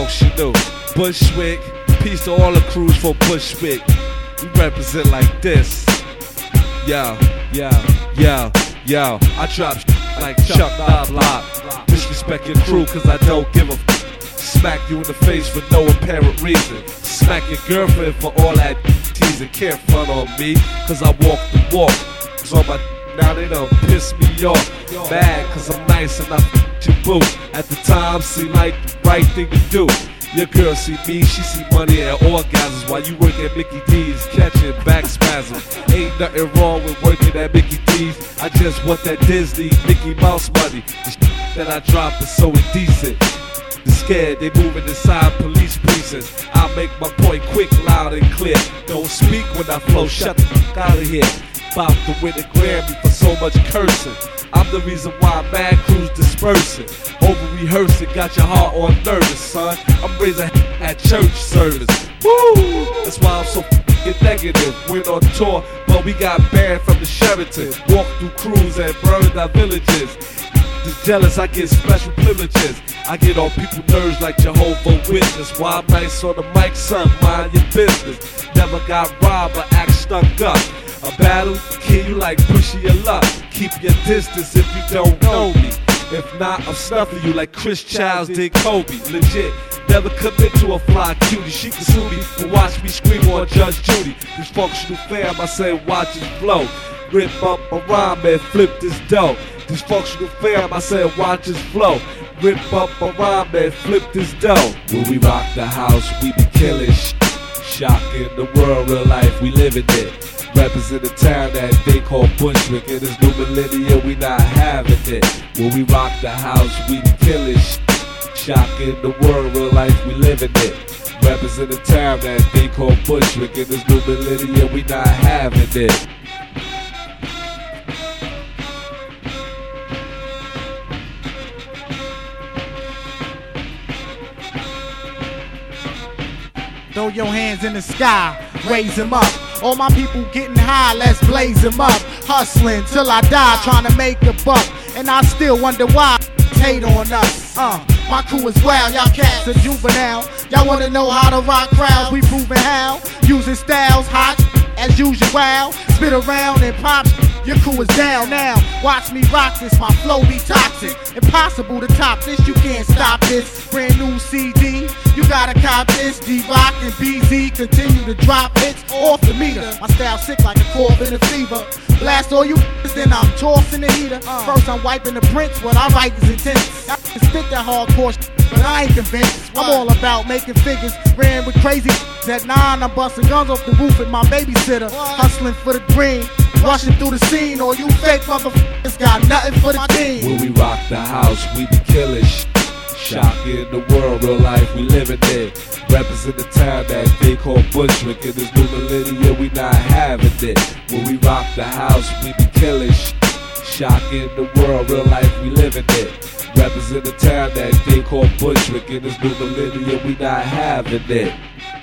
functional. Bushwick, peace to all the crews for Bushwick. We represent like this. Yo, yo, yo, yo. I drop like Chuck Knobloch. Disrespect your crew cause I don't give a smack you in the face for no apparent reason. Smack your girlfriend for all that teasing. Can't front on me cause I walk the walk. So my now they done piss me off. Mad cause I'm nice and I your boo. At the time seem like the right thing to do. Your girl see me, she see money and orgasms while you work at Mickey D's catching back spasms. Ain't nothing wrong with working at Mickey D's. I just want that Disney Mickey Mouse money. The shit that I drop is so indecent. They're scared, they moving inside police precincts. I make my point quick, loud and clear. Don't speak when I flow, shut the fuck out of here. About to win a Grammy for so much cursing. I'm the reason why mad crews dispersing. Over rehearsing, got your heart on nervous, son. I'm raising at church service. Woo! That's why I'm so f***ing negative. Went on tour, but we got banned from the Sheraton. Walked through crews and burned our villages. Just jealous, I get special privileges. I get on people's nerves like Jehovah Witness. Why I'm nice on the mic, son, mind your business. Never got robbed or act stuck up. A battle, kill you like pushing your luck. Keep your distance if you don't know me. If not, I'm stuffing you like Chris Childs did Kobe. Legit, never commit to a fly cutie. She can sue me for watch me scream on Judge Judy. Dysfunctional fam, I say watch it flow. Rip up a rhyme and flip this dough. Dysfunctional fam, I say watch it flow. Rip up a rhyme and flip this dough. When we rock the house, we be killing shit. Shocking the world, real life, we living it. Represent the town that they call Bushwick. In this new millennium, we not having it. When we rock the house, we be killing shit. Shocking the world, real life, we living it. Represent the town that they call Bushwick. In this new millennium, we not having it. Throw your hands in the sky, raise them up. All my people getting high, let's blaze them up. Hustling till I die, trying to make a buck. And I still wonder why hate on us. My crew is wild, y'all cats are juvenile. Y'all wanna know how to rock crowds, we proving how. Using styles, hot as usual. Spit around and pop, your crew is down now. Watch me rock this, my flow be toxic. Impossible to top this, you can't stop this. Brand new CD, you gotta cop this. D-Rock and BZ continue to drop hits off the meter. My style sick like a cough in a fever. Blast all you then I'm tossing the heater. First I'm wiping the prints, what I write is intense. I can spit that hardcore shit, but I ain't convinced. I'm all about making figures. Ran with crazy at 9, I'm busting guns off the roof with my babysitter. Hustling for the green, rushing through the scene. All you fake motherfuckers got nothing for the team. When we rock the house, we be killing shit. Shocking the world, real life, we living it. Represent the town that they call Bushwick. In this new millennium, we not having it. When we rock the house, we be killing shit. Shocking the world, real life, we living it. Represent the town that they call Bushwick. In this new millennium, we not having it.